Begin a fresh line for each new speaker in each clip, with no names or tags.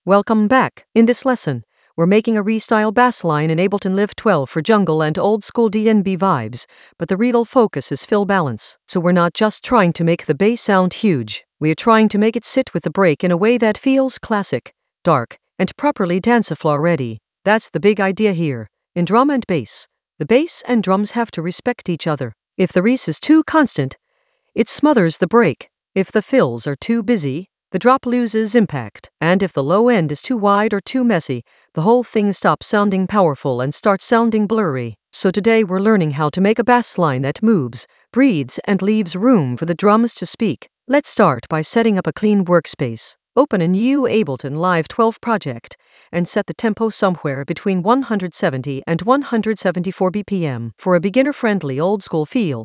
Welcome back. In this lesson, we're making a restyle bass line in Ableton Live 12 for jungle and old school DnB vibes, but the real focus is fill balance. So we're not just trying to make the bass sound huge, we're trying to make it sit with the break in a way that feels classic, dark, and properly dance-floor ready. That's the big idea here. In drum and bass, the bass and drums have to respect each other. If the res is too constant, it smothers the break. If the fills are too busy, the drop loses impact, and if the low end is too wide or too messy, the whole thing stops sounding powerful and starts sounding blurry. So today we're learning how to make a bass line that moves, breathes, and leaves room for the drums to speak. Let's start by setting up a clean workspace. Open a new Ableton Live 12 project and set the tempo somewhere between 170 and 174 BPM. For a beginner-friendly old-school feel,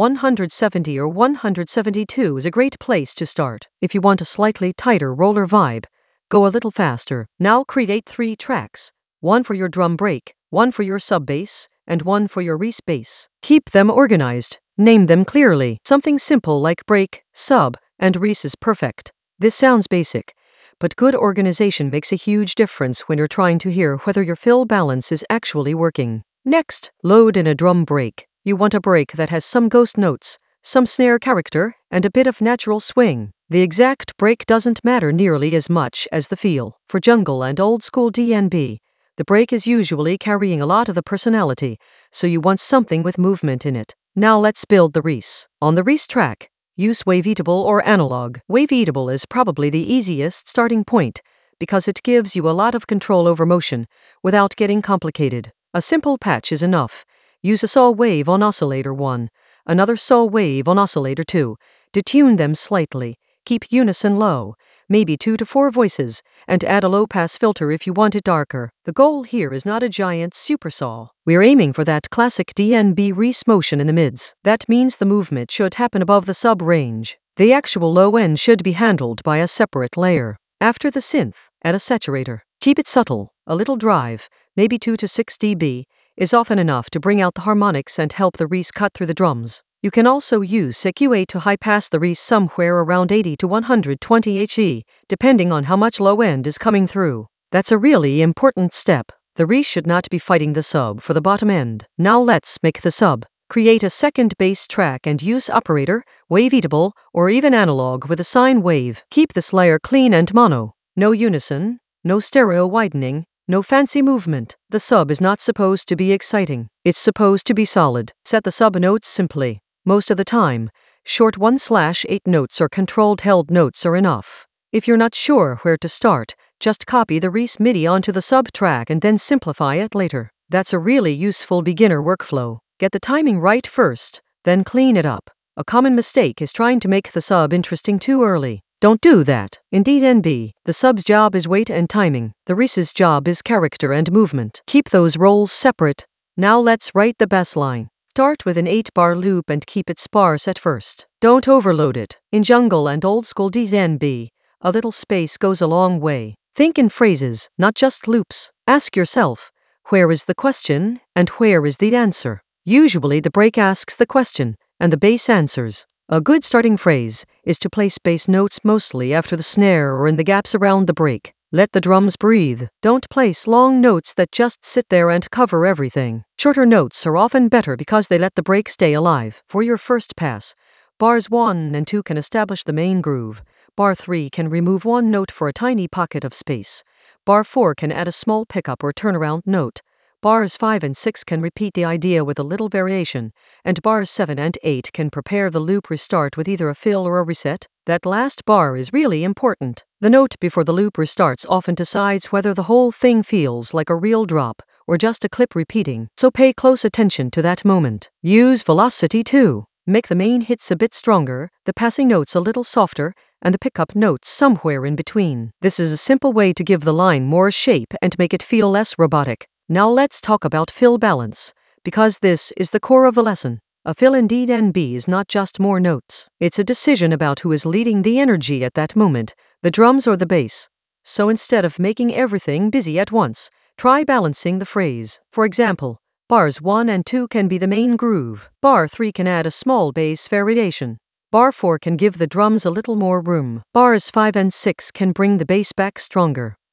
170 or 172 is a great place to start. If you want a slightly tighter roller vibe, go a little faster. Now create 3 tracks, one for your drum break, one for your sub bass, and one for your res bass. Keep them organized. Name them clearly. Something simple like break, sub, and res is perfect. This sounds basic, but good organization makes a huge difference when you're trying to hear whether your fill balance is actually working. Next, load in a drum break. You want a break that has some ghost notes, some snare character, and a bit of natural swing. The exact break doesn't matter nearly as much as the feel. For jungle and old school DnB, the break is usually carrying a lot of the personality, so you want something with movement in it. Now let's build the res. On the res track, use Waveatable or Analog. Waveatable is probably the easiest starting point because it gives you a lot of control over motion without getting complicated. A simple patch is enough. Use a saw wave on oscillator 1, another saw wave on oscillator 2. Detune them slightly. Keep unison low, maybe 2 to 4 voices, and add a low-pass filter if you want it darker. The goal here is not a giant super saw. We're aiming for that classic DnB res motion in the mids. That means the movement should happen above the sub range. The actual low end should be handled by a separate layer. After the synth, add a saturator. Keep it subtle. A little drive, maybe 2 to 6 dB, is often enough to bring out the harmonics and help the res cut through the drums. You can also use EQ8 to high-pass the res somewhere around 80 to 120 HE, depending on how much low end is coming through. That's a really important step. The res should not be fighting the sub for the bottom end. Now let's make the sub. Create a second bass track and use operator, Waveatable, or even Analog with a sine wave. Keep this layer clean and mono. No unison, no stereo widening, no fancy movement. The sub is not supposed to be exciting. It's supposed to be solid. Set the sub notes simply. Most of the time, short 1/8 notes or controlled held notes are enough. If you're not sure where to start, just copy the res MIDI onto the sub track and then simplify it later. That's a really useful beginner workflow. Get the timing right first, then clean it up. A common mistake is trying to make the sub interesting too early. Don't do that. In DnB, the sub's job is weight and timing. The res's job is character and movement. Keep those roles separate. Now let's write the bass line. Start with an 8-bar loop and keep it sparse at first. Don't overload it. In jungle and old school DnB, a little space goes a long way. Think in phrases, not just loops. Ask yourself, where is the question and where is the answer? Usually the break asks the question, and the bass answers. A good starting phrase is to place bass notes mostly after the snare or in the gaps around the break. Let the drums breathe. Don't place long notes that just sit there and cover everything. Shorter notes are often better because they let the break stay alive. For your first pass, bars 1 and 2 can establish the main groove. Bar 3 can remove one note for a tiny pocket of space. Bar 4 can add a small pickup or turnaround note. Bars 5 and 6 can repeat the idea with a little variation, and bars 7 and 8 can prepare the loop restart with either a fill or a reset. That last bar is really important. The note before the loop restarts often decides whether the whole thing feels like a real drop or just a clip repeating, so pay close attention to that moment. Use velocity too. Make the main hits a bit stronger, the passing notes a little softer, and the pickup notes somewhere in between. This is a simple way to give the line more shape and make it feel less robotic. Now let's talk about fill balance, because this is the core of the lesson. A fill in DnB is not just more notes. It's a decision about who is leading the energy at that moment, the drums or the bass. So instead of making everything busy at once, try balancing the phrase. For example, bars 1 and 2 can be the main groove. Bar 3 can add a small bass variation. Bar 4 can give the drums a little more room. Bars 5 and 6 can bring the bass back stronger.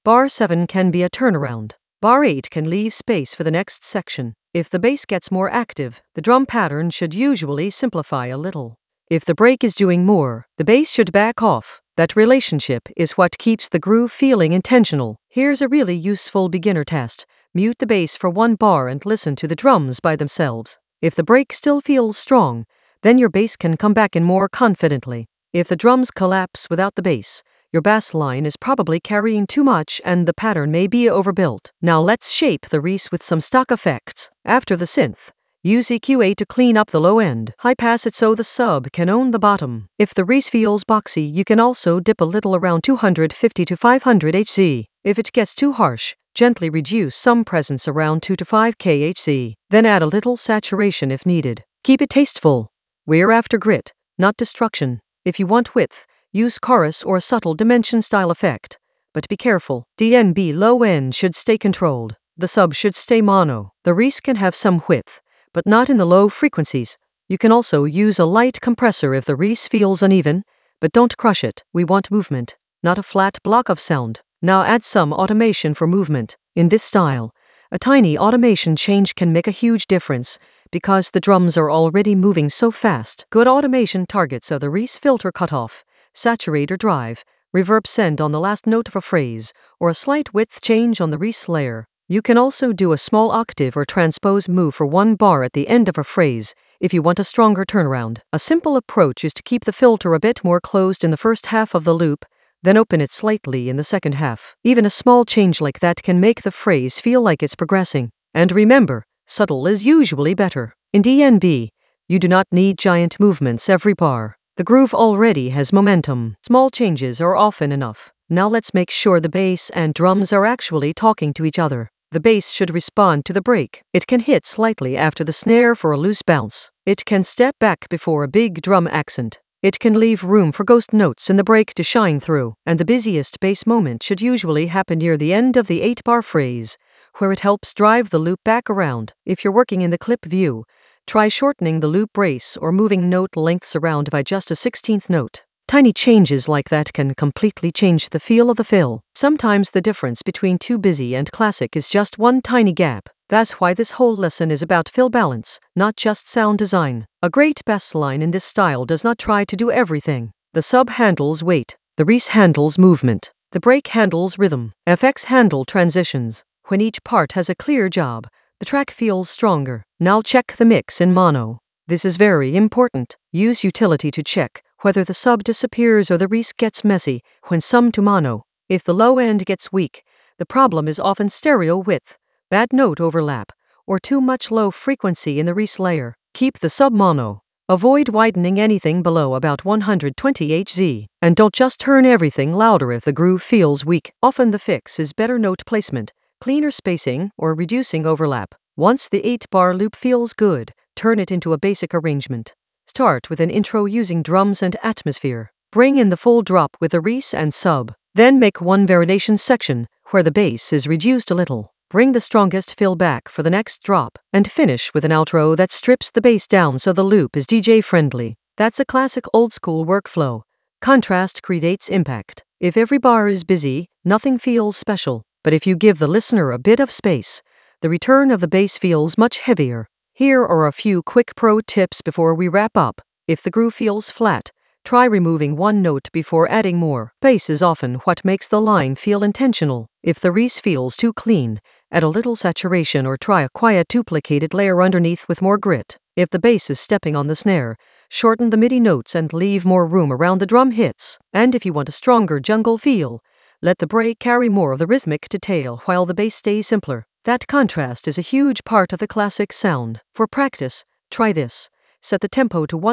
Bar 7 can be a turnaround. Bar 8 can leave space for the next section. If the bass gets more active, the drum pattern should usually simplify a little. If the break is doing more, the bass should back off. That relationship is what keeps the groove feeling intentional. Here's a really useful beginner test. Mute the bass for 1 bar and listen to the drums by themselves. If the break still feels strong, then your bass can come back in more confidently. If the drums collapse without the bass, your bass line is probably carrying too much and the pattern may be overbuilt. Now let's shape the reese with some stock effects. After the synth, use EQ8 to clean up the low end. High pass it so the sub can own the bottom. If the reese feels boxy, you can also dip a little around 250 to 500 Hz. If it gets too harsh, gently reduce some presence around 2 to 5 kHz. Then add a little saturation if needed. Keep it tasteful. We're after grit, not destruction. If you want width, use chorus or subtle dimension style effect. But be careful. DNB low end should stay controlled. The sub should stay mono. The reese can have some width, but not in the low frequencies. You can also use a light compressor if the reese feels uneven, but don't crush it. We want movement, not a flat block of sound. Now add some automation for movement. In this style, a tiny automation change can make a huge difference because the drums are already moving so fast. Good automation targets are the reese filter cutoff, saturator drive, reverb send on the last note of a phrase, or a slight width change on the reese layer. You can also do a small octave or transpose move for 1 bar at the end of a phrase if you want a stronger turnaround. A simple approach is to keep the filter a bit more closed in the first half of the loop, then open it slightly in the second half. Even a small change like that can make the phrase feel like it's progressing. And remember, subtle is usually better. In DNB, you do not need giant movements every bar. The groove already has momentum. Small changes are often enough. Now let's make sure the bass and drums are actually talking to each other. The bass should respond to the break. It can hit slightly after the snare for a loose bounce. It can step back before a big drum accent. It can leave room for ghost notes in the break to shine through. And the busiest bass moment should usually happen near the end of the 8-bar phrase, where it helps drive the loop back around. If you're working in the clip view, try shortening the loop brace or moving note lengths around by just a 16th note. Tiny changes like that can completely change the feel of the fill. Sometimes the difference between too busy and classic is just one tiny gap. That's why this whole lesson is about fill balance, not just sound design. A great bass line in this style does not try to do everything. The sub handles weight, the reese handles movement, the break handles rhythm, FX handle transitions. When each part has a clear job, the track feels stronger. Now check the mix in mono. This is very important. Use utility to check whether the sub disappears or the reese gets messy when summed to mono. If the low end gets weak, the problem is often stereo width, bad note overlap, or too much low frequency in the reese layer. Keep the sub mono. Avoid widening anything below about 120 Hz. And don't just turn everything louder if the groove feels weak. Often the fix is better note placement, cleaner spacing, or reducing overlap. Once the 8-bar loop feels good, turn it into a basic arrangement. Start with an intro using drums and atmosphere. Bring in the full drop with a reese and sub. Then make one variation section, where the bass is reduced a little. Bring the strongest fill back for the next drop, and finish with an outro that strips the bass down so the loop is DJ friendly. That's a classic old-school workflow. Contrast creates impact. If every bar is busy, nothing feels special. But if you give the listener a bit of space, the return of the bass feels much heavier. Here are a few quick pro tips before we wrap up. If the groove feels flat, try removing one note before adding more. Bass is often what makes the line feel intentional. If the reese feels too clean, add a little saturation or try a quiet duplicated layer underneath with more grit. If the bass is stepping on the snare, shorten the MIDI notes and leave more room around the drum hits. And if you want a stronger jungle feel, let the break carry more of the rhythmic detail while the bass stays simpler. That contrast is a huge part of the classic sound. For practice, try this. Set the tempo to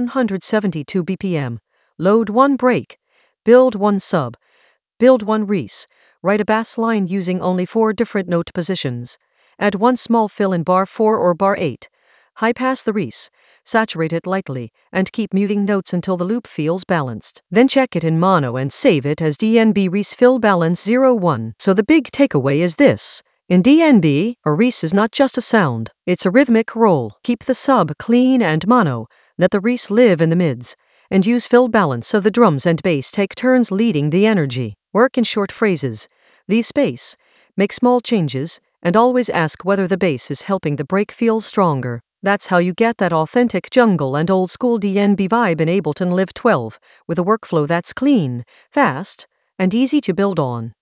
172 BPM. Load one break. Build one sub. Build one reese. Write a bass line using only 4 different note positions. Add one small fill in bar 4 or bar 8. High pass the reese. Saturate it lightly, and keep muting notes until the loop feels balanced. Then check it in mono and save it as DNB Reese Fill Balance 01. So the big takeaway is this. In DNB, a reese is not just a sound, it's a rhythmic roll. Keep the sub clean and mono, let the reese live in the mids, and use fill balance so the drums and bass take turns leading the energy. Work in short phrases. Leave space, make small changes, and always ask whether the bass is helping the break feel stronger. That's how you get that authentic jungle and old school DnB vibe in Ableton Live 12, with a workflow that's clean, fast, and easy to build on.